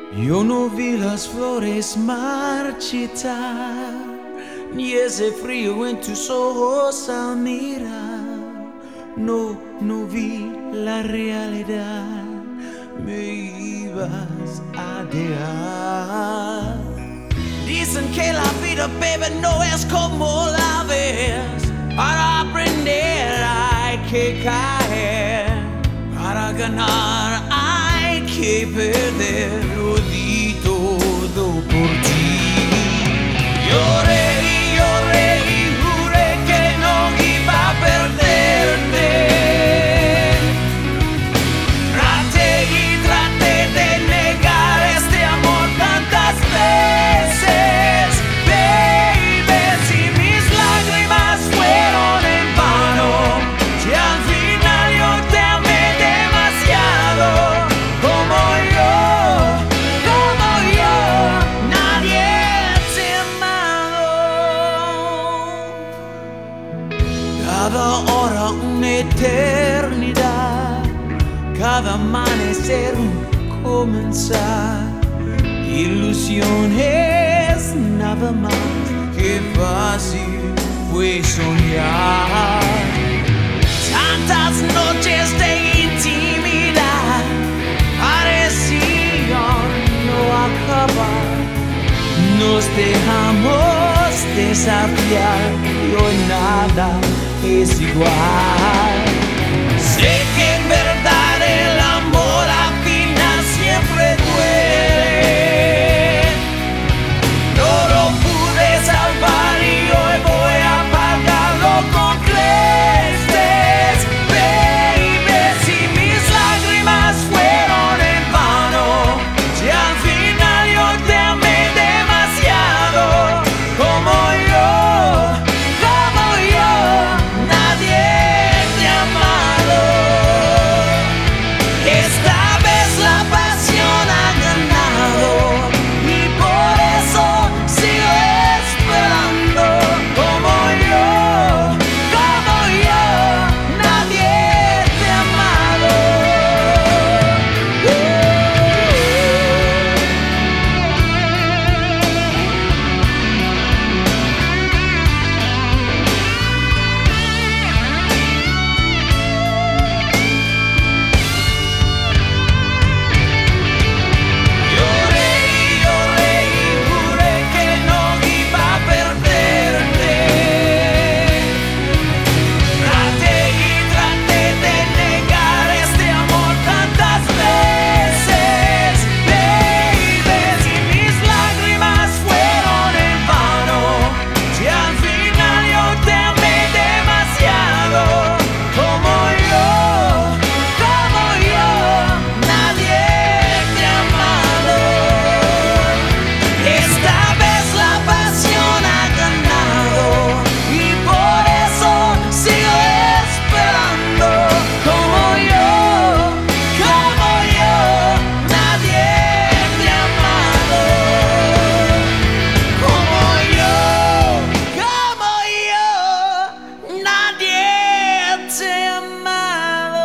Yo no vi las flores marchitar, ni ese frío en tus ojos al mirar. No, no vi la realidad, me ibas a dejar. Dicen que la vida, baby, no es como la ves. Para aprender hay que caer, para ganar hay que perder. Lo di todo por ti. Lloré y lloré y juré que no iba a perderte. Traté y traté de negar este amor tantas veces, baby. Si mis lágrimas fueron en vano, si al final yo te amé demasiado, como yo, nadie te ha amado. Cada hora una eternidad, cada amanecer un comenzar. Ilusiones nada más, que fácil fue soñar. Tantas noches de intimidad parecían no acabar. Nos dejamos desafiar y hoy nada es igual. Sé que en verdad el amor al final siempre duele. No lo pude salvar y hoy voy a pagarlo con creces, baby. Si mis lágrimas fueron en vano, si al final yo te amé demasiado, como yo, nadie te ha amado. Esta vez la pasión ha ganado y por eso sigo esperando, como yo, nadie te ha amado. Lloré y lloré y juré que no iba a perderte. Traté y traté de negar este amor tantas veces, baby. Si mis lágrimas fueron en vano, si al final yo te amé demasiado, como yo, nadie te ha amado. Esta vez la pasión ha ganado y por eso sigo esperando, como yo, nadie te ha amado, como yo, nadie te ha amado.